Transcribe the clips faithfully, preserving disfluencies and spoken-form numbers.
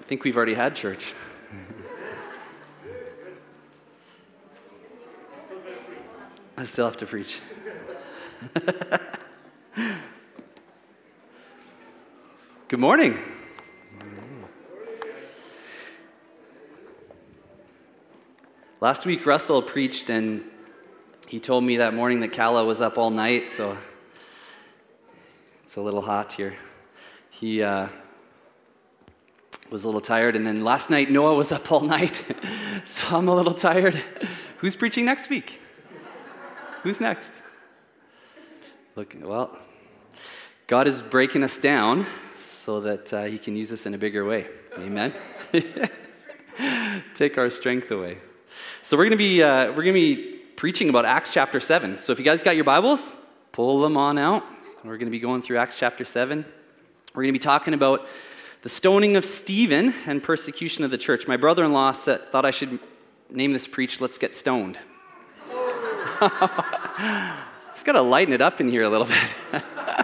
think we've already had church. I still have to preach. Good morning. Last week, Russell preached, and he told me that morning that Kala was up all night, so it's a little hot here. He uh, was a little tired, and then last night, Noah was up all night, so I'm a little tired. Who's preaching next week? Who's next? Look, well, God is breaking us down so that uh, he can use us in a bigger way. Amen? Take our strength away. So we're going to be uh, we're going to be preaching about Acts chapter seven. So if you guys got your Bibles, pull them on out. We're going to be going through Acts chapter seven. We're going to be talking about the stoning of Stephen and persecution of the church. My brother-in-law said, thought I should name this preach, Let's Get Stoned. It's got to lighten it up in here a little bit.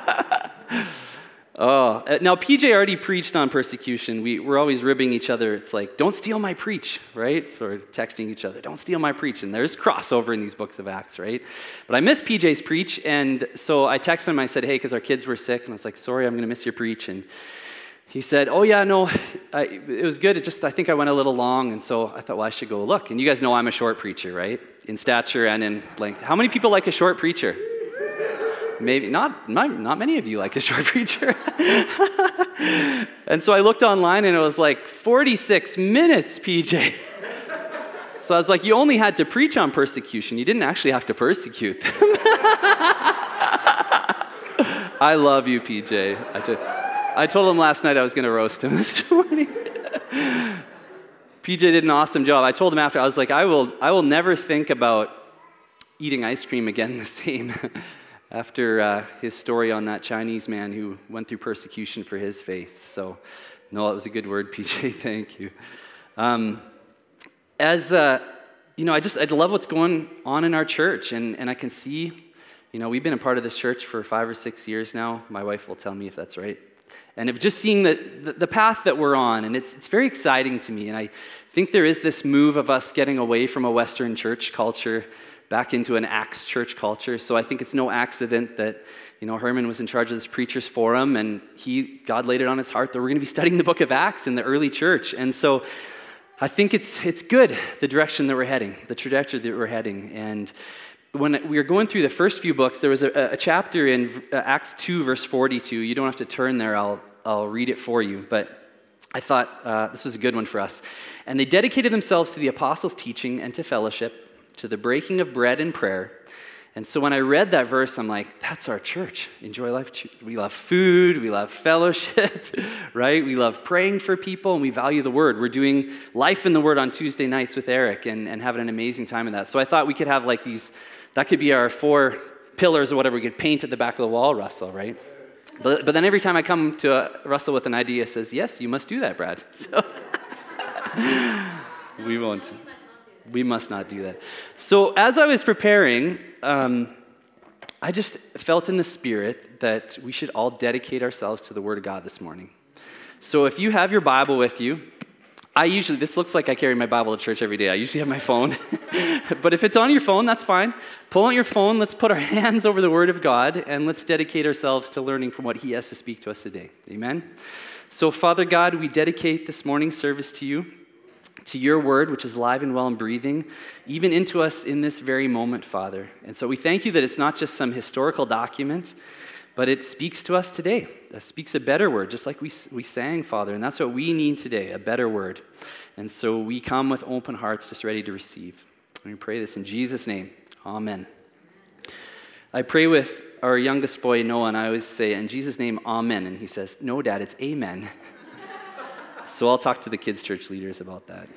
Oh, now P J already preached on persecution. We, we're always ribbing each other. It's like, don't steal my preach, right? So we're texting each other, don't steal my preach. And there's crossover in these books of Acts, right? But I missed P J's preach, and so I texted him. I said, hey, because our kids were sick, and I was like, sorry, I'm going to miss your preach. And he said, oh, yeah, no, I, it was good. It just, I think I went a little long, and so I thought, well, I should go look. And you guys know I'm a short preacher, right? In stature and in length. How many people like a short preacher? Maybe, not, not not many of you like a short preacher. And so I looked online, and it was like forty-six minutes, P J. So I was like, you only had to preach on persecution. You didn't actually have to persecute them. I love you, P J. I told, I told him last night I was going to roast him this morning. P J did an awesome job. I told him after, I was like, I will, I will never think about eating ice cream again the same after uh, his story on that Chinese man who went through persecution for his faith. So, no, it was a good word, P J. Thank you. Um, as, uh, you know, I just, I love what's going on in our church, and, and I can see, you know, we've been a part of this church for five or six years now. My wife will tell me if that's right. And if just seeing the, the, the path that we're on, and it's it's very exciting to me. And I think there is this move of us getting away from a Western church culture back into an Acts church culture. So I think it's no accident that, you know, Herman was in charge of this Preachers Forum, and he God laid it on his heart that we're going to be studying the book of Acts in the early church. And so I think it's it's good, the direction that we're heading, the trajectory that we're heading. And when we were going through the first few books, there was a, a chapter in Acts two, verse forty-two. You don't have to turn there. I'll I'll read it for you. But I thought uh, this was a good one for us. And they dedicated themselves to the apostles' teaching and to fellowship, to the breaking of bread and prayer. And so when I read that verse, I'm like, that's our church. Enjoy Life. We love food. We love fellowship, right? We love praying for people, and we value the Word. We're doing Life in the Word on Tuesday nights with Eric and, and having an amazing time in that. So I thought we could have like these, that could be our four pillars or whatever we could paint at the back of the wall, Russell, right? But, but then every time I come to uh, Russell with an idea, it says, yes, you must do that, Brad. So we won't. We must not do that. So as I was preparing, um, I just felt in the Spirit that we should all dedicate ourselves to the Word of God this morning. So if you have your Bible with you, I usually, this looks like I carry my Bible to church every day. I usually have my phone. But if it's on your phone, that's fine. Pull out your phone, let's put our hands over the Word of God, and let's dedicate ourselves to learning from what He has to speak to us today. Amen? So Father God, we dedicate this morning's service to you, to your word, which is alive and well and breathing, even into us in this very moment, Father. And so we thank you that it's not just some historical document, but it speaks to us today. It speaks a better word, just like we we sang, Father. And that's what we need today, a better word. And so we come with open hearts, just ready to receive. And we pray this in Jesus' name. Amen. I pray with our youngest boy, Noah, and I always say, in Jesus' name, amen. And he says, no, Dad, it's amen. So I'll talk to the kids' church leaders about that.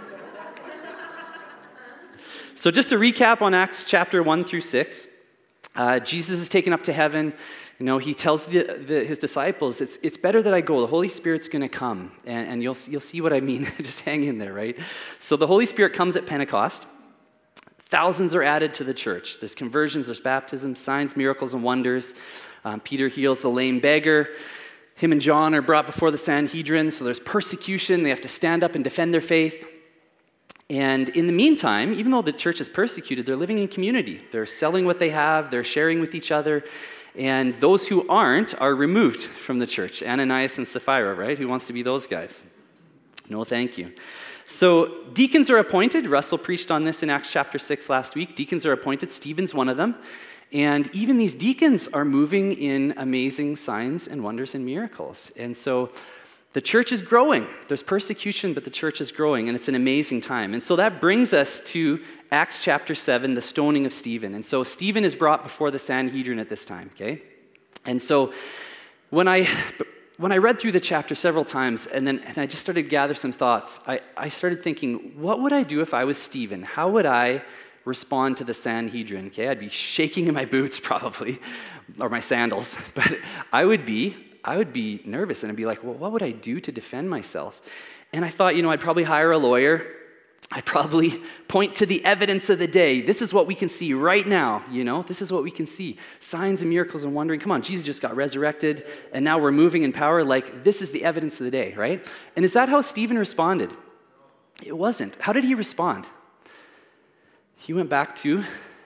So just to recap on Acts chapter one through six, uh, Jesus is taken up to heaven. You know, he tells the, the, his disciples, it's it's better that I go. The Holy Spirit's going to come, and, and you'll you'll see what I mean. Just hang in there, right? So the Holy Spirit comes at Pentecost. Thousands are added to the church. There's conversions, there's baptisms, signs, miracles, and wonders. Um, Peter heals the lame beggar. him and John are brought before the Sanhedrin, so there's persecution. They have to stand up and defend their faith. And in the meantime, even though the church is persecuted, they're living in community. They're selling what they have. They're sharing with each other. And those who aren't are removed from the church. Ananias and Sapphira, right? Who wants to be those guys? No, thank you. So deacons are appointed. Russell preached on this in Acts chapter six last week. Deacons are appointed. Stephen's one of them. And even these deacons are moving in amazing signs and wonders and miracles. And so the church is growing. There's persecution, but the church is growing, and it's an amazing time. And so that brings us to Acts chapter seven, the stoning of Stephen. And so Stephen is brought before the Sanhedrin at this time, okay? And so when I when I read through the chapter several times, and then and I just started to gather some thoughts, I, I started thinking, what would I do if I was Stephen? How would I respond to the Sanhedrin? Okay, I'd be shaking in my boots probably, or my sandals, but I would be, I would be nervous, and I'd be like, well, what would I do to defend myself? And I thought, you know, I'd probably hire a lawyer. I'd probably point to the evidence of the day. This is what we can see right now, you know? This is what we can see. Signs and miracles and wondering. Come on, Jesus just got resurrected, and now we're moving in power. Like, this is the evidence of the day, right? And is that how Stephen responded? It wasn't. How did he respond? He went back to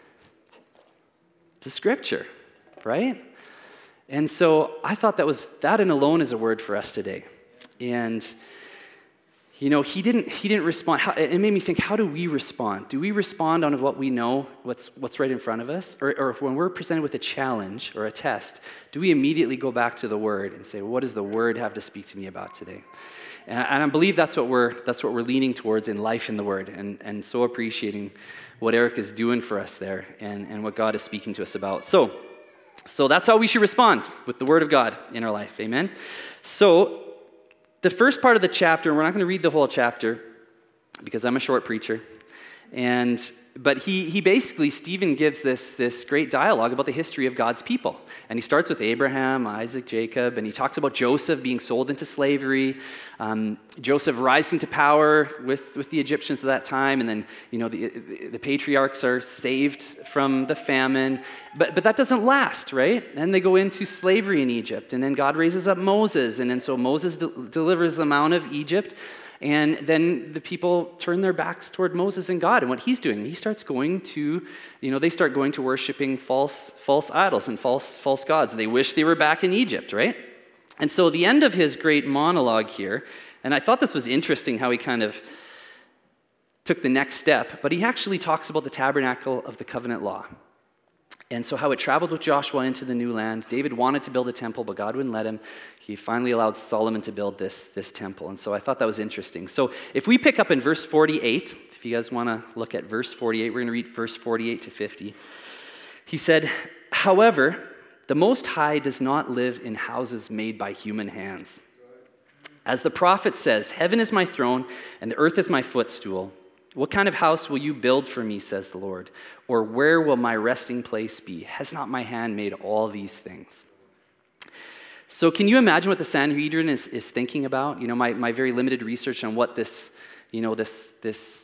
the scripture, right? And so I thought that was, that and alone is a word for us today. And, you know, he didn't he didn't respond. How, it made me think, how do we respond? Do we respond on what we know, what's what's right in front of us? Or, or when we're presented with a challenge or a test, do we immediately go back to the word and say, well, what does the word have to speak to me about today? And I, and I believe that's what we're that's what we're leaning towards in life in the word, and, and so appreciating what Eric is doing for us there and, and what God is speaking to us about. So, so that's how we should respond with the word of God in our life. Amen? So the first part of the chapter, we're not going to read the whole chapter because I'm a short preacher, and but he he basically, Stephen gives this, this great dialogue about the history of God's people. And he starts with Abraham, Isaac, Jacob, and he talks about Joseph being sold into slavery, um, Joseph rising to power with, with the Egyptians at that time, and then, you know, the, the patriarchs are saved from the famine. But, but that doesn't last, right? And they go into slavery in Egypt, and then God raises up Moses, and then so Moses de- delivers them out of Egypt. And then the people turn their backs toward Moses and God and what he's doing. He starts going to, you know, they start going to worshiping false false idols and false false gods. They wish they were back in Egypt, right? And so the end of his great monologue here, and I thought this was interesting how he kind of took the next step, but he actually talks about the tabernacle of the covenant law. And so how it traveled with Joshua into the new land. David wanted to build a temple, but God wouldn't let him. He finally allowed Solomon to build this, this temple. And so I thought that was interesting. So if we pick up in verse forty-eight, if you guys want to look at verse forty-eight, we're going to read verse forty-eight to fifty. He said, however, the Most High does not live in houses made by human hands. As the prophet says, heaven is my throne and the earth is my footstool. What kind of house will you build for me, says the Lord? Or where will my resting place be? Has not my hand made all these things? So can you imagine what the Sanhedrin is, is thinking about? You know, my, my very limited research on what this, you know, this this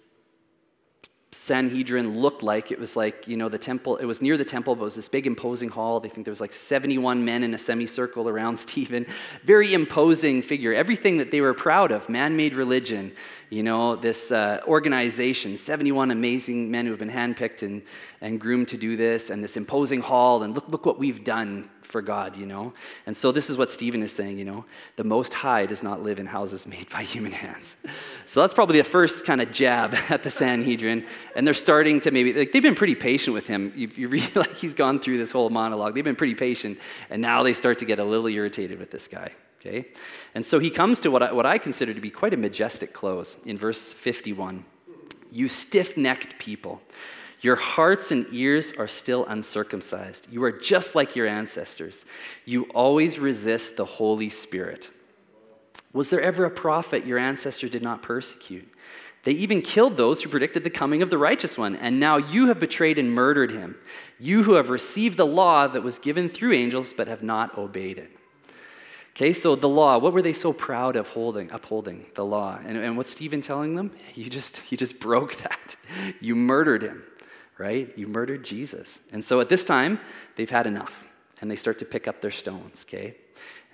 Sanhedrin looked like. It was like, you know, the temple, it was near the temple, but it was this big imposing hall. They think there was like seventy-one men in a semicircle around Stephen. Very imposing figure. Everything that they were proud of, man-made religion, you know, this uh, organization, seventy-one amazing men who have been handpicked and, and groomed to do this, and this imposing hall, and look, look what we've done for God, you know. And so this is what Stephen is saying, you know, the Most High does not live in houses made by human hands. So that's probably the first kind of jab at the Sanhedrin, and they're starting to maybe, like, they've been pretty patient with him. You, you read, like, he's gone through this whole monologue. They've been pretty patient, and now they start to get a little irritated with this guy. Okay? And so he comes to what I, what I consider to be quite a majestic close in verse fifty-one. You stiff-necked people, your hearts and ears are still uncircumcised. You are just like your ancestors. You always resist the Holy Spirit. Was there ever a prophet your ancestor did not persecute? They even killed those who predicted the coming of the righteous one, and now you have betrayed and murdered him. You who have received the law that was given through angels but have not obeyed it. Okay, so the law, what were they so proud of holding, upholding? The law. And, and what's Stephen telling them? You just, you just broke that. You murdered him, right? You murdered Jesus. And so at this time, they've had enough, and they start to pick up their stones, okay?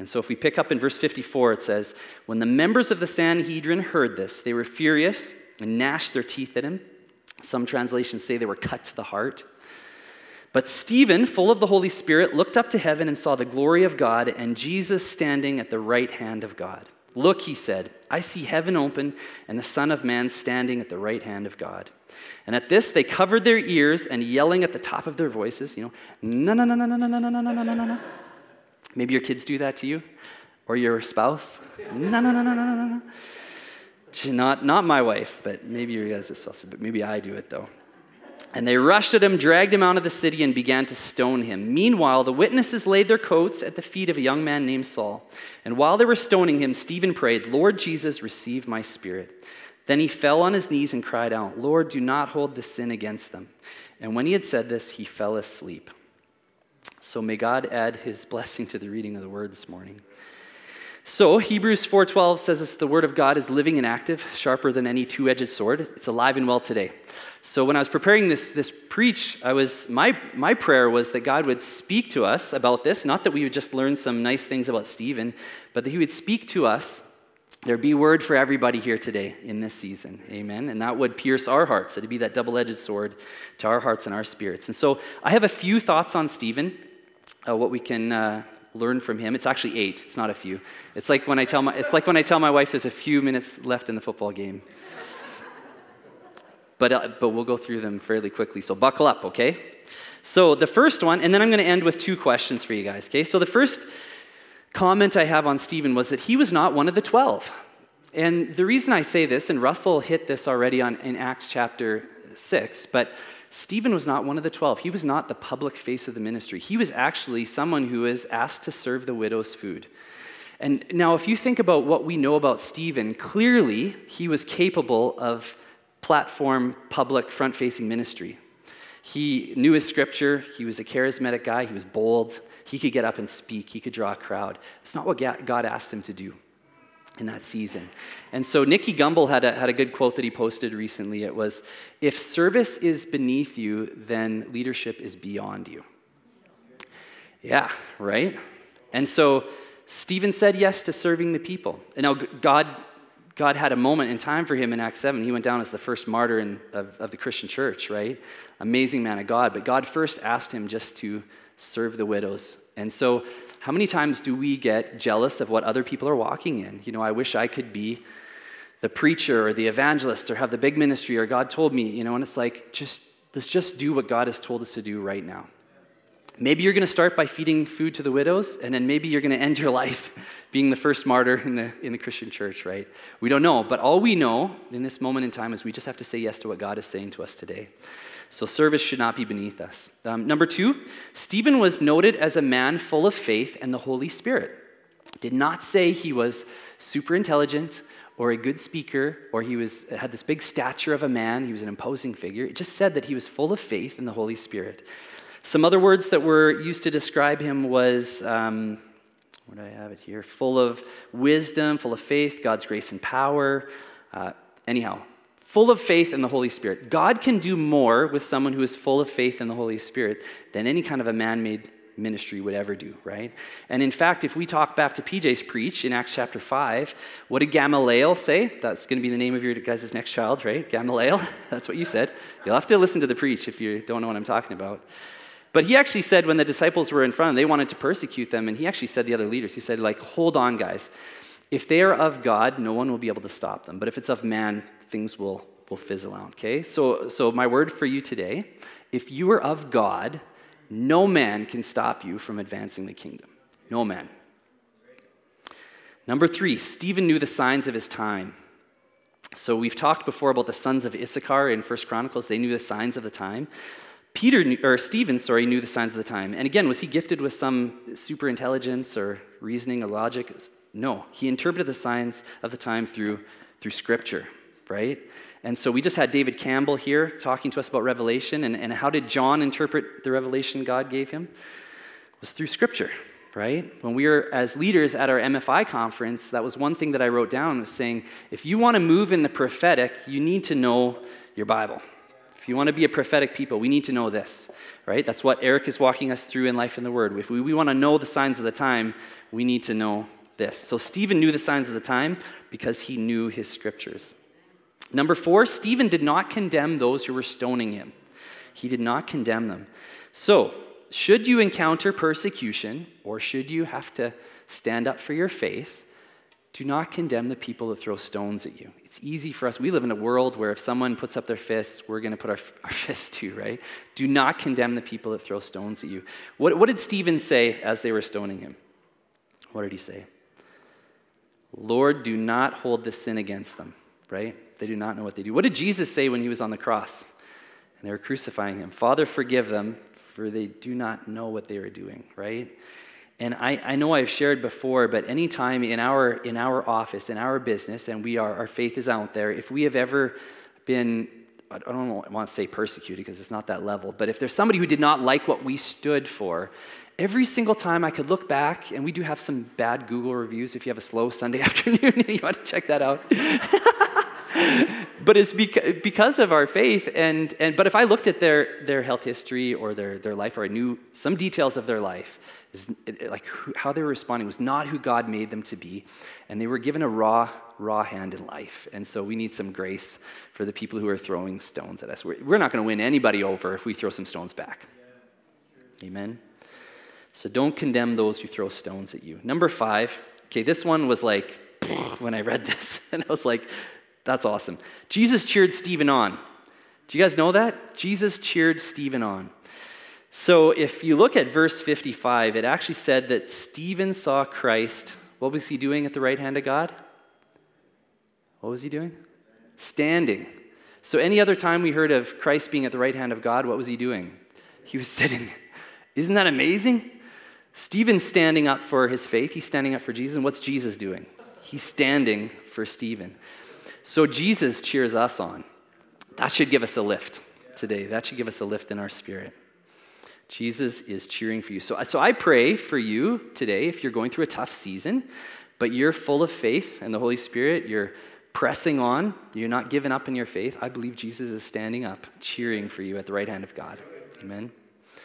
And so if we pick up in verse fifty-four, it says, when the members of the Sanhedrin heard this, they were furious and gnashed their teeth at him. Some translations say they were cut to the heart. But Stephen, full of the Holy Spirit, looked up to heaven and saw the glory of God and Jesus standing at the right hand of God. Look, he said, I see heaven open and the Son of Man standing at the right hand of God. And at this, they covered their ears and yelling at the top of their voices, you know, no, no, no, no, no, no, no, no, no, no, no, no. Maybe your kids do that to you or your spouse. No, no, no, no, no, no, no. Not, not my wife, but maybe your guys' spouse, but maybe I do it though. And they rushed at him, dragged him out of the city, and began to stone him. Meanwhile, the witnesses laid their coats at the feet of a young man named Saul. And while they were stoning him, Stephen prayed, Lord Jesus, receive my spirit. Then he fell on his knees and cried out, Lord, do not hold this sin against them. And when he had said this, he fell asleep. So may God add his blessing to the reading of the word this morning. So Hebrews four twelve says this, the word of God is living and active, sharper than any two-edged sword. It's alive and well today. So when I was preparing this this preach, I was my my prayer was that God would speak to us about this, not that we would just learn some nice things about Stephen, but that he would speak to us. There'd be word for everybody here today in this season, amen? And that would pierce our hearts. It'd be that double-edged sword to our hearts and our spirits. And so I have a few thoughts on Stephen, uh, what we can uh, learn from him. It's actually eight. It's not a few. It's like when I tell my it's like when I tell my wife there's a few minutes left in the football game. But, uh, but we'll go through them fairly quickly, so buckle up, okay? So the first one, and then I'm going to end with two questions for you guys, okay? So the first comment I have on Stephen was that he was not one of the twelve. And the reason I say this, and Russell hit this already on in Acts chapter six, but Stephen was not one of the twelve. He was not the public face of the ministry. He was actually someone who was asked to serve the widow's food. And now if you think about what we know about Stephen, clearly he was capable of platform, public, front-facing ministry. He knew his scripture. He was a charismatic guy. He was bold. He could get up and speak. He could draw a crowd. It's not what God asked him to do in that season. And so Nicky Gumbel had a, had a good quote that he posted recently. It was, if service is beneath you, then leadership is beyond you. Yeah, right? And so Stephen said yes to serving the people. And now God... God had a moment in time for him in Acts seven. He went down as the first martyr in, of, of the Christian church, right? Amazing man of God. But God first asked him just to serve the widows. And so how many times do we get jealous of what other people are walking in? You know, I wish I could be the preacher or the evangelist or have the big ministry or God told me, you know, and it's like, just let's just do what God has told us to do right now. Maybe you're going to start by feeding food to the widows, and then maybe you're going to end your life being the first martyr in the in the Christian church, right? We don't know, but all we know in this moment in time is we just have to say yes to what God is saying to us today. So service should not be beneath us. Um, number two, Stephen was noted as a man full of faith and the Holy Spirit. Did not say he was super intelligent or a good speaker, or he was had this big stature of a man. He was an imposing figure. It just said that he was full of faith and the Holy Spirit. Some other words that were used to describe him was, um, where do I have it here? Full of wisdom, full of faith, God's grace and power. Uh, anyhow, full of faith in the Holy Spirit. God can do more with someone who is full of faith in the Holy Spirit than any kind of a man-made ministry would ever do, right? And in fact, if we talk back to P J's preach in Acts chapter five, what did Gamaliel say? That's going to be the name of your guys' next child, right? Gamaliel, that's what you said. You'll have to listen to the preach if you don't know what I'm talking about. But he actually said when the disciples were in front of them, they wanted to persecute them, and he actually said to the other leaders, he said, like, hold on, guys. If they are of God, no one will be able to stop them. But if it's of man, things will, will fizzle out, okay? So, so my word for you today, if you are of God, no man can stop you from advancing the kingdom. No man. Number three, Stephen knew the signs of his time. So we've talked before about the sons of Issachar in First Chronicles. They knew the signs of the time. Peter, knew, or Stephen, sorry, knew the signs of the time. And again, was he gifted with some super intelligence or reasoning or logic? No, he interpreted the signs of the time through, through Scripture, right? And so we just had David Campbell here talking to us about Revelation, and, and how did John interpret the revelation God gave him? It was through Scripture, right? When we were as leaders at our M F I conference, that was one thing that I wrote down, was saying, if you want to move in the prophetic, you need to know your Bible. If you want to be a prophetic people, we need to know this, right? That's what Eric is walking us through in Life in the Word. If we, we want to know the signs of the time, we need to know this. So Stephen knew the signs of the time because he knew his scriptures. Number four, Stephen did not condemn those who were stoning him. He did not condemn them. So, should you encounter persecution, or should you have to stand up for your faith, do not condemn the people that throw stones at you. It's easy for us. We live in a world where if someone puts up their fists, we're going to put our, our fists too, right? Do not condemn the people that throw stones at you. What, what did Stephen say as they were stoning him? What did he say? Lord, do not hold this sin against them, right? They do not know what they do. What did Jesus say when he was on the cross and they were crucifying him? Father, forgive them, for they do not know what they are doing, right? And I, I know I've shared before, but anytime in our in our office, in our business, and we are our faith is out there, if we have ever been, I don't want to say persecuted because it's not that level, but if there's somebody who did not like what we stood for, every single time I could look back, and we do have some bad Google reviews if you have a slow Sunday afternoon, you want to check that out. But it's beca- because of our faith, and, and but if I looked at their, their health history or their, their life, or I knew some details of their life, is like who, how they were responding was not who God made them to be, and they were given a raw, raw hand in life. And so we need some grace for the people who are throwing stones at us. We're, we're not going to win anybody over if we throw some stones back. Yeah, amen? So don't condemn those who throw stones at you. Number five, okay, this one was like, when I read this, and I was like, that's awesome. Jesus cheered Stephen on. Do you guys know that? Jesus cheered Stephen on. So if you look at verse fifty-five, it actually said that Stephen saw Christ. What was he doing at the right hand of God? What was he doing? Standing. So any other time we heard of Christ being at the right hand of God, what was he doing? He was sitting. Isn't that amazing? Stephen's standing up for his faith. He's standing up for Jesus. And what's Jesus doing? He's standing for Stephen. So Jesus cheers us on. That should give us a lift today. That should give us a lift in our spirit. Jesus is cheering for you. So, so I pray for you today, if you're going through a tough season, but you're full of faith and the Holy Spirit, you're pressing on, you're not giving up in your faith, I believe Jesus is standing up, cheering for you at the right hand of God. Amen.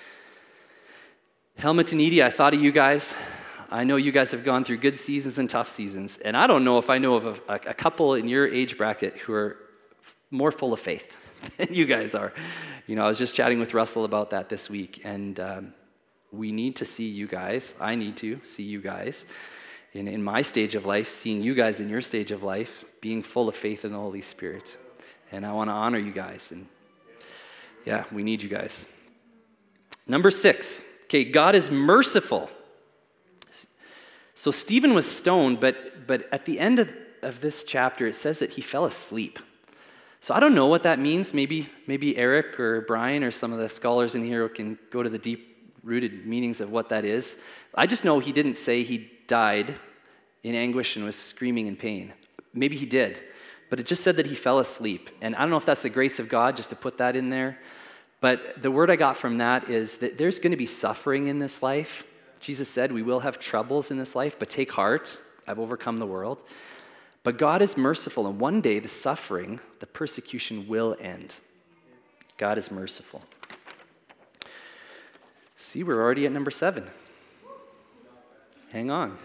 Helmet and Edie, I thought of you guys. I know you guys have gone through good seasons and tough seasons, and I don't know if I know of a, a couple in your age bracket who are more full of faith than you guys are. You know, I was just chatting with Russell about that this week, and um, we need to see you guys. I need to see you guys in, in my stage of life, seeing you guys in your stage of life, being full of faith in the Holy Spirit. And I want to honor you guys, and yeah, we need you guys. Number six, okay, God is merciful. So Stephen was stoned, but but at the end of, of this chapter, it says that he fell asleep. So I don't know what that means. Maybe maybe Eric or Brian or some of the scholars in here can go to the deep-rooted meanings of what that is. I just know he didn't say he died in anguish and was screaming in pain. Maybe he did, but it just said that he fell asleep. And I don't know if that's the grace of God just to put that in there. But the word I got from that is that there's going to be suffering in this life. Jesus said, we will have troubles in this life, but take heart, I've overcome the world. But God is merciful, and one day the suffering, the persecution will end. God is merciful. See, we're already at number seven. Hang on.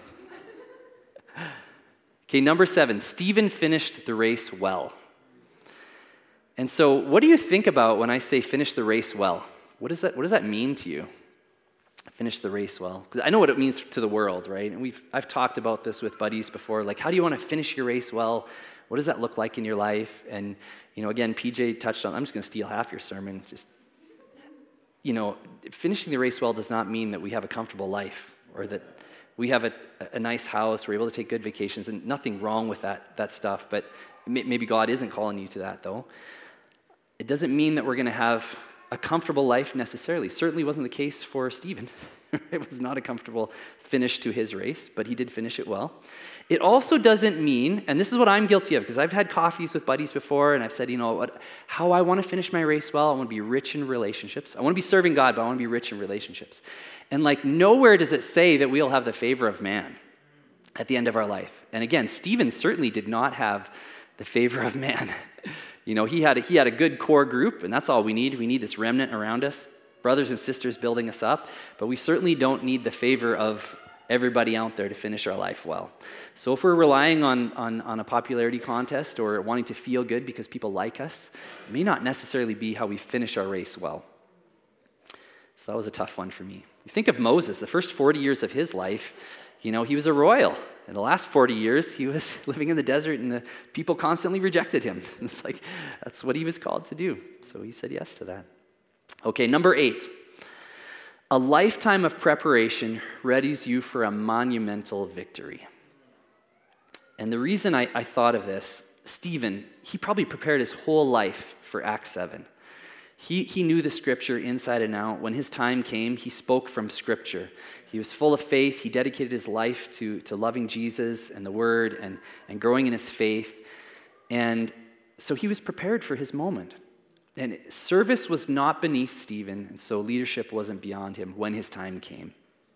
Okay, number seven, Stephen finished the race well. And so what do you think about when I say finish the race well? What does that, what does that mean to you? Finish the race well. Because I know what it means to the world, right? And we've I've talked about this with buddies before. Like, how do you want to finish your race well? What does that look like in your life? And, you know, again, P J touched on, I'm just going to steal half your sermon. Just, you know, finishing the race well does not mean that we have a comfortable life or that we have a, a nice house, we're able to take good vacations, and nothing wrong with that, that stuff. But maybe God isn't calling you to that, though. It doesn't mean that we're going to have a comfortable life necessarily. Certainly wasn't the case for Stephen. It was not a comfortable finish to his race, but he did finish it well. It also doesn't mean, and this is what I'm guilty of, because I've had coffees with buddies before, and I've said, you know, what, how I want to finish my race well, I want to be rich in relationships. I want to be serving God, but I want to be rich in relationships. And like nowhere does it say that we'll have the favor of man at the end of our life. And again, Stephen certainly did not have the favor of man. You know, he had, a, he had a good core group, and that's all we need. We need this remnant around us, brothers and sisters building us up, but we certainly don't need the favor of everybody out there to finish our life well. So if we're relying on, on, on a popularity contest or wanting to feel good because people like us, it may not necessarily be how we finish our race well. So that was a tough one for me. You think of Moses, the first forty years of his life, you know, he was a royal. In the last forty years, he was living in the desert and the people constantly rejected him. It's like, that's what he was called to do. So he said yes to that. Okay, number eight. A lifetime of preparation readies you for a monumental victory. And the reason I, I thought of this, Stephen, he probably prepared his whole life for Acts seven. He, he knew the scripture inside and out. When his time came, he spoke from scripture. He was full of faith. He dedicated his life to, to loving Jesus and the word and, and growing in his faith. And so he was prepared for his moment. And service was not beneath Stephen, and so leadership wasn't beyond him when his time came.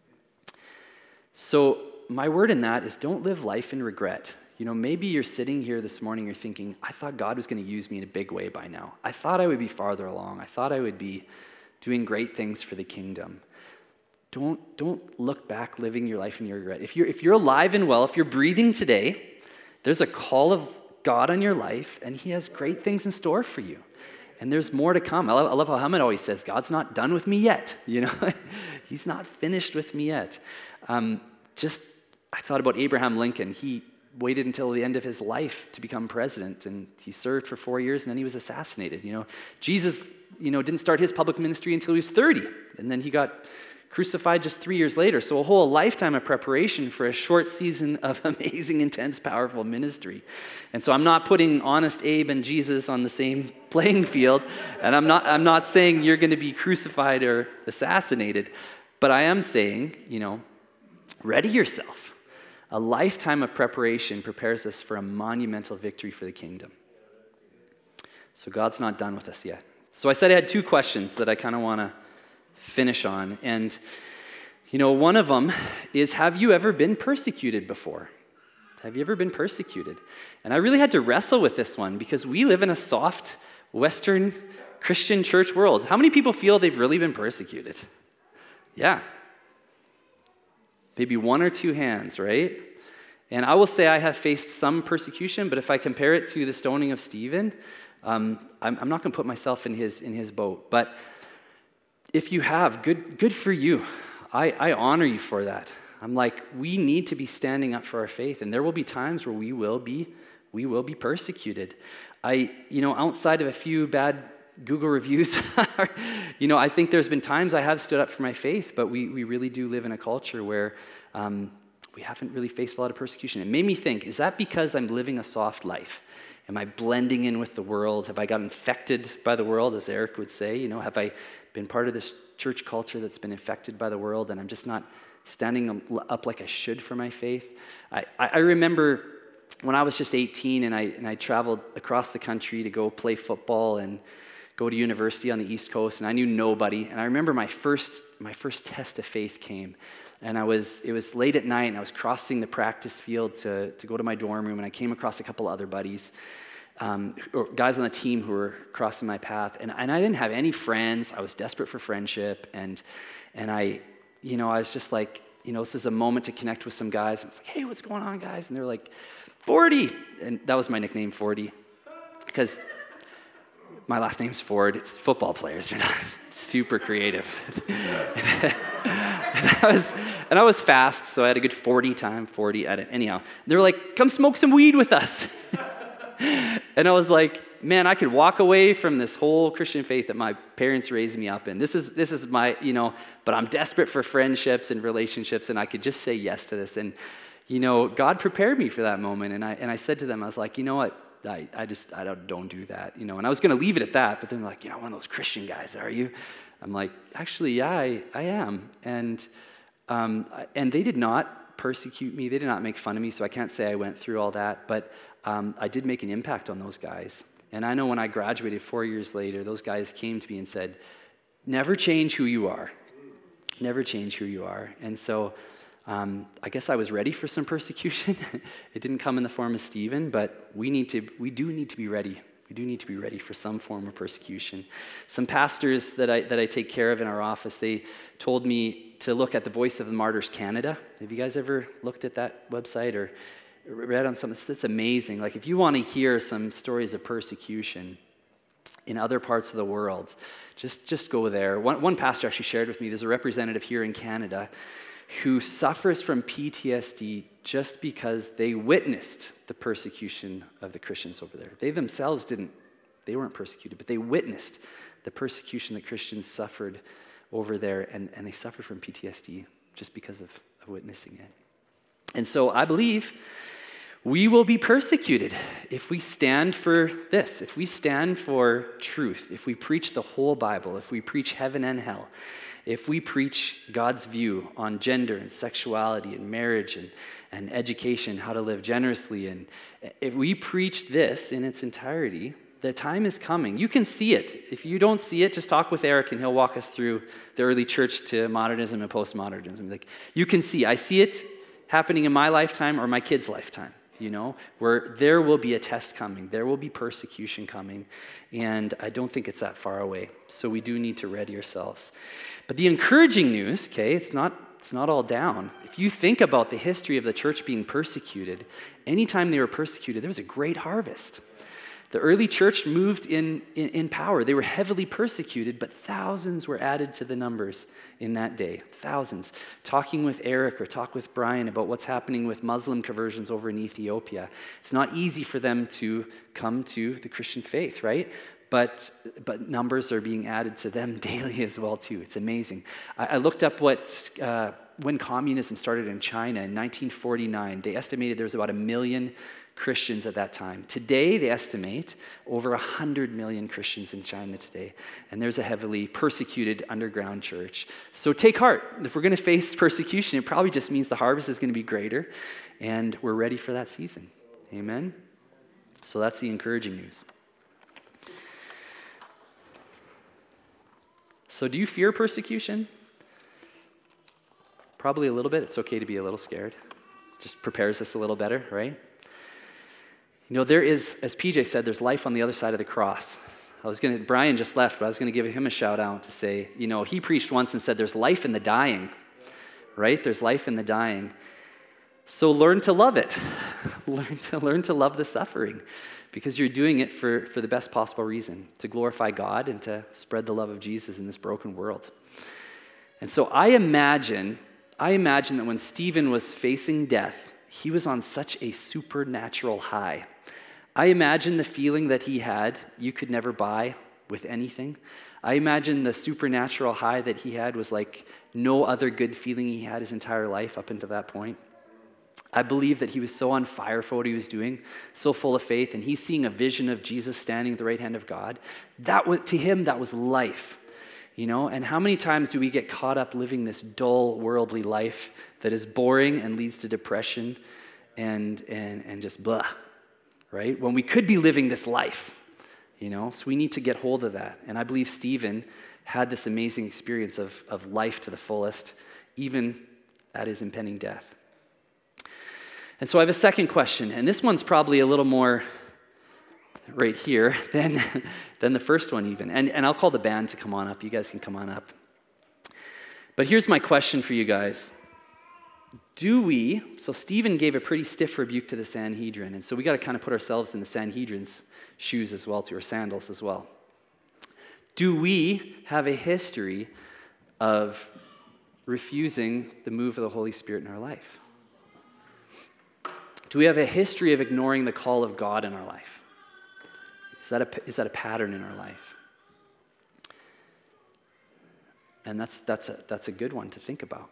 So my word in that is don't live life in regret. You know, maybe you're sitting here this morning, you're thinking, I thought God was going to use me in a big way by now. I thought I would be farther along. I thought I would be doing great things for the kingdom. Don't, don't look back living your life in your regret. If you're, if you're alive and well, if you're breathing today, there's a call of God on your life, and he has great things in store for you. And there's more to come. I love, I love how Hamid always says, God's not done with me yet. You know, he's not finished with me yet. Um, just, I thought about Abraham Lincoln. He waited until the end of his life to become president, and he served for four years, and then he was assassinated. You know, Jesus, you know, didn't start his public ministry until he was thirty, and then he got crucified just three years later. So a whole lifetime of preparation for a short season of amazing, intense, powerful ministry. And so I'm not putting honest Abe and Jesus on the same playing field, and I'm not I'm not saying you're going to be crucified or assassinated, but I am saying, you know, ready yourself. A lifetime of preparation prepares us for a monumental victory for the kingdom. So God's not done with us yet. So I said I had two questions that I kind of want to finish on. And, you know, one of them is, have you ever been persecuted before? Have you ever been persecuted? And I really had to wrestle with this one because we live in a soft Western Christian church world. How many people feel they've really been persecuted? Yeah. Maybe one or two hands, right? And I will say I have faced some persecution, but if I compare it to the stoning of Stephen, um, I'm, I'm not going to put myself in his in his boat. But if you have, good good for you. I, I honor you for that. I'm like, we need to be standing up for our faith, and there will be times where we will be we will be persecuted. I, you know, outside of a few bad Google reviews, you know, I think there's been times I have stood up for my faith, but we we really do live in a culture where um, we haven't really faced a lot of persecution. It made me think, is that because I'm living a soft life? Am I blending in with the world? Have I got infected by the world, as Eric would say? You know, have I been part of this church culture that's been infected by the world, and I'm just not standing up like I should for my faith? I, I remember when I was just eighteen, and I and I traveled across the country to go play football and go to university on the East Coast, and I knew nobody. And I remember my first my first test of faith came, and I was it was late at night, and I was crossing the practice field to to go to my dorm room, and I came across a couple other buddies, um, or guys on the team who were crossing my path, and and I didn't have any friends. I was desperate for friendship, and and I, you know, I was just like, you know, this is a moment to connect with some guys. And it's like, hey, what's going on, guys? And they're like, forty, and that was my nickname, forty, because my last name's Ford. It's football players. They're not super creative. and, I was, and I was fast, so I had a good forty time, forty at it. Anyhow, they were like, come smoke some weed with us. And I was like, man, I could walk away from this whole Christian faith that my parents raised me up in. This is this is my, you know, but I'm desperate for friendships and relationships, and I could just say yes to this. And, you know, God prepared me for that moment. And I and I said to them, I was like, you know what? I, I just, I don't, don't do that, you know. And I was going to leave it at that, but then they're like, you're not one of those Christian guys, are you? I'm like, actually, yeah, I, I am. And um, and they did not persecute me. They did not make fun of me, so I can't say I went through all that. But um, I did make an impact on those guys. And I know when I graduated four years later, those guys came to me and said, never change who you are. Never change who you are. And so Um, I guess I was ready for some persecution. It didn't come in the form of Stephen, but we need to, we do need to be ready We do need to be ready for some form of persecution. Some pastors that I that I take care of in our office, they told me to look at the Voice of the Martyrs Canada. Have you guys ever looked at that website or read on something? It's amazing. Like, if you want to hear some stories of persecution in other parts of the world, just, just go there. One, one pastor actually shared with me, there's a representative here in Canada who suffers from P T S D just because they witnessed the persecution of the Christians over there. They themselves didn't, they weren't persecuted, but they witnessed the persecution that Christians suffered over there, and, and they suffered from P T S D just because of, of witnessing it. And so I believe we will be persecuted if we stand for this, if we stand for truth, if we preach the whole Bible, if we preach heaven and hell, if we preach God's view on gender and sexuality and marriage and, and education, how to live generously, and if we preach this in its entirety, the time is coming. You can see it. If you don't see it, just talk with Eric and he'll walk us through the early church to modernism and postmodernism. Like, you can see, I see it happening in my lifetime or my kid's lifetime, you know, where there will be a test coming. There will be persecution coming, and I don't think it's that far away. So we do need to ready ourselves. But the encouraging news, okay, it's not it's not all down. If you think about the history of the church being persecuted, anytime they were persecuted, there was a great harvest. The early church moved in, in, in power. They were heavily persecuted, but thousands were added to the numbers in that day. Thousands. Talking with Eric or talk with Brian about what's happening with Muslim conversions over in Ethiopia. It's not easy for them to come to the Christian faith, right? But but numbers are being added to them daily as well, too. It's amazing. I, I looked up what uh, when communism started in China in nineteen forty-nine. They estimated there was about a million Christians at that time. Today, they estimate over one hundred million Christians in China today. And there's a heavily persecuted underground church. So take heart. If we're going to face persecution, it probably just means the harvest is going to be greater, and we're ready for that season. Amen? So that's the encouraging news. So do you fear persecution? Probably a little bit. It's okay to be a little scared. Just prepares us a little better, right? You know, there is, as P J said, there's life on the other side of the cross. I was going to, Brian just left, but I was going to give him a shout out to say, you know, he preached once and said there's life in the dying, right? There's life in the dying. So learn to love it. learn to learn to love the suffering, because you're doing it for, for the best possible reason, to glorify God and to spread the love of Jesus in this broken world. And so I imagine, I imagine that when Stephen was facing death, he was on such a supernatural high. I imagine the feeling that he had, you could never buy with anything. I imagine the supernatural high that he had was like no other good feeling he had his entire life up until that point. I believe that he was so on fire for what he was doing, so full of faith, and he's seeing a vision of Jesus standing at the right hand of God. That was, to him, that was life, you know? And how many times do we get caught up living this dull, worldly life that is boring and leads to depression and and and just blah, right? When we could be living this life, you know? So we need to get hold of that. And I believe Stephen had this amazing experience of, of life to the fullest, even at his impending death. And so I have a second question, and this one's probably a little more right here than, than the first one even. And, and I'll call the band to come on up. You guys can come on up. But here's my question for you guys. Do we, so Stephen gave a pretty stiff rebuke to the Sanhedrin, and so we got to kind of put ourselves in the Sanhedrin's shoes as well, too, or sandals as well. Do we have a history of refusing the move of the Holy Spirit in our life? Do we have a history of ignoring the call of God in our life? Is that a, is that a pattern in our life? And that's, that's, a, that's a good one to think about.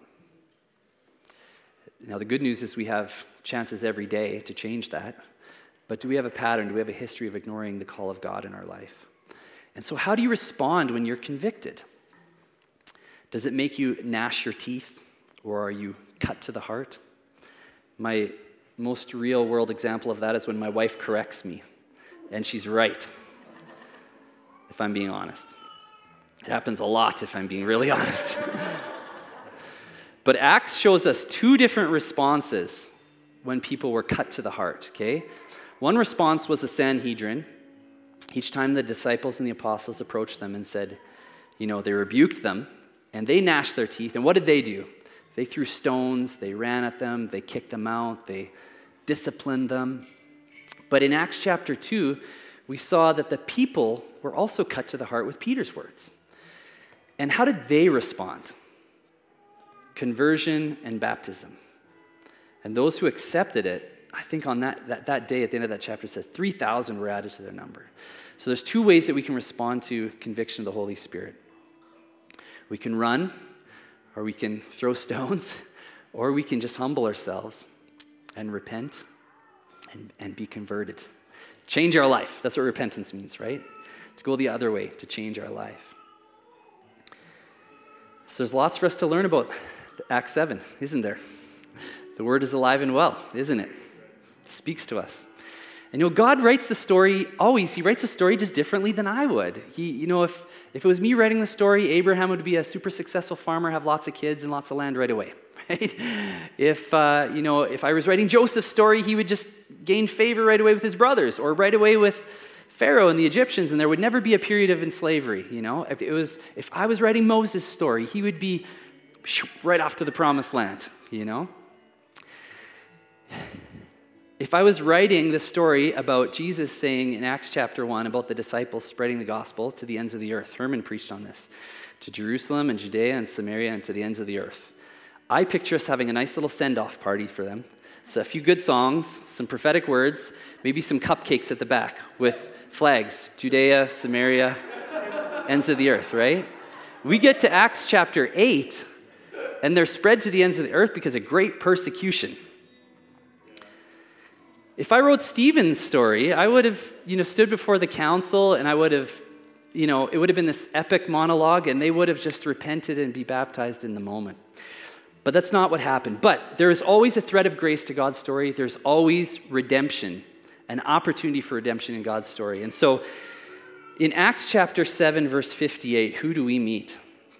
Now, the good news is we have chances every day to change that. But do we have a pattern? Do we have a history of ignoring the call of God in our life? And so how do you respond when you're convicted? Does it make you gnash your teeth, or are you cut to the heart? My most real world example of that is when my wife corrects me, and she's right, if I'm being honest. It happens a lot if I'm being really honest. But Acts shows us two different responses when people were cut to the heart, okay? One response was the Sanhedrin, Each time the disciples and the apostles approached them and said, you know, they rebuked them, and they gnashed their teeth. And what did they do? They threw stones, they ran at them, they kicked them out, they disciplined them. But in Acts chapter two, we saw that the people were also cut to the heart with Peter's words. And how did they respond? Conversion and baptism. And those who accepted it, I think on that, that, that day at the end of that chapter, it said three thousand were added to their number. So there's two ways that we can respond to conviction of the Holy Spirit. We can run, or we can throw stones, or we can just humble ourselves and repent and, and be converted. Change our life. That's what repentance means, right? To go the other way, to change our life. So there's lots for us to learn about Acts seven, isn't there? The word is alive and well, isn't it? It speaks to us. And you know, God writes the story always. He writes the story just differently than I would. He, you know, if, if it was me writing the story, Abraham would be a super successful farmer, have lots of kids and lots of land right away. Right? If, uh, you know, if I was writing Joseph's story, he would just gain favor right away with his brothers or right away with Pharaoh and the Egyptians, and there would never be a period of slavery, you know. If it was, if I was writing Moses' story, he would be right off to the promised land, you know. If I was writing the story about Jesus saying in Acts chapter one about the disciples spreading the gospel to the ends of the earth, Herman preached on this, to Jerusalem and Judea and Samaria and to the ends of the earth. I picture us having a nice little send-off party for them. So a few good songs, some prophetic words, maybe some cupcakes at the back with flags, Judea, Samaria, ends of the earth, right? We get to Acts chapter eight, and they're spread to the ends of the earth because of great persecution. If I wrote Stephen's story, I would have, you know, stood before the council, and I would have, you know, it would have been this epic monologue, and they would have just repented and be baptized in the moment. But that's not what happened. But there is always a thread of grace to God's story. There's always redemption, an opportunity for redemption in God's story. And so in Acts chapter seven, verse fifty-eight, who do we meet?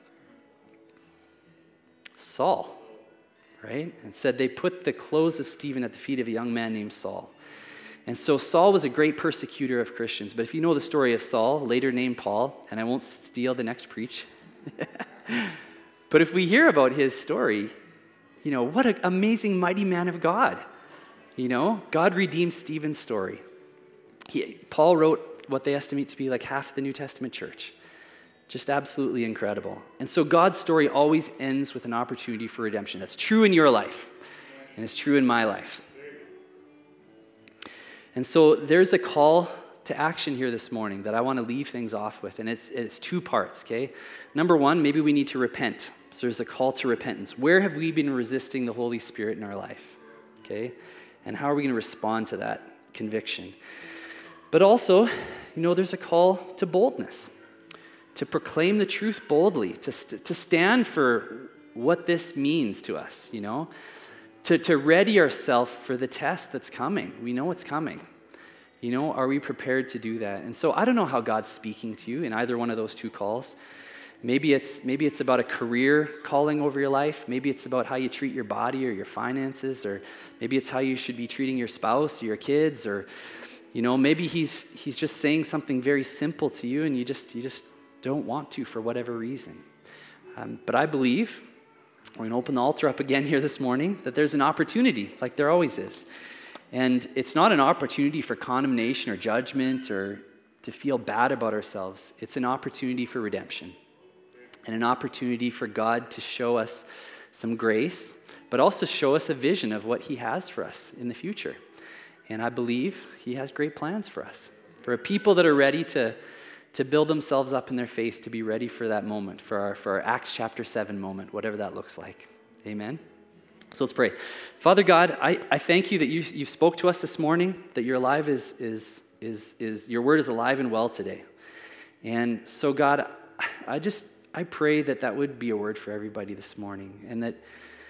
Saul. Right? And said they put the clothes of Stephen at the feet of a young man named Saul. And so Saul was a great persecutor of Christians. But if you know the story of Saul, later named Paul, and I won't steal the next preach, but if we hear about his story, you know, what an amazing, mighty man of God. You know, God redeemed Stephen's story. He, Paul wrote what they estimate to be like half the New Testament church. Just absolutely incredible. And so God's story always ends with an opportunity for redemption. That's true in your life, and it's true in my life. And so there's a call to action here this morning that I want to leave things off with, and it's it's two parts, okay? Number one, maybe we need to repent. So there's a call to repentance. Where have we been resisting the Holy Spirit in our life, okay? And how are we going to respond to that conviction? But also, you know, there's a call to boldness. To proclaim the truth boldly, to, st- to stand for what this means to us, you know, to, to ready ourselves for the test that's coming. We know it's coming. You know, are we prepared to do that? And so I don't know how God's speaking to you in either one of those two calls. Maybe it's maybe it's about a career calling over your life. Maybe it's about how you treat your body or your finances, or maybe it's how you should be treating your spouse or your kids, or, you know, maybe he's he's just saying something very simple to you, and you just you just don't want to for whatever reason. Um, but I believe, we're going to open the altar up again here this morning, that there's an opportunity, like there always is. And it's not an opportunity for condemnation or judgment or to feel bad about ourselves. It's an opportunity for redemption and an opportunity for God to show us some grace, but also show us a vision of what he has for us in the future. And I believe he has great plans for us, for a people that are ready to to build themselves up in their faith, to be ready for that moment, for our, for our Acts chapter seven moment, whatever that looks like. Amen? So let's pray. Father God, I, I thank you that you you spoke to us this morning, that your alive is is is is your word is alive and well today. And so God, I just I pray that that would be a word for everybody this morning, and that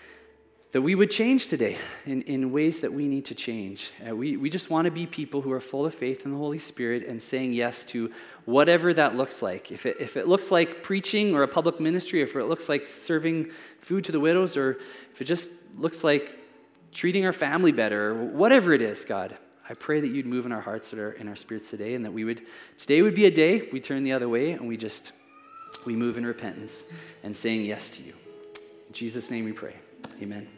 that we would change today in, in ways that we need to change. Uh, we, we just want to be people who are full of faith in the Holy Spirit and saying yes to whatever that looks like. If it, if it looks like preaching or a public ministry, if it looks like serving food to the widows, or if it just looks like treating our family better, or whatever it is, God, I pray that you'd move in our hearts and our, in our spirits today, and that we would, today would be a day we turn the other way and we just, we move in repentance and saying yes to you. In Jesus' name we pray. Amen.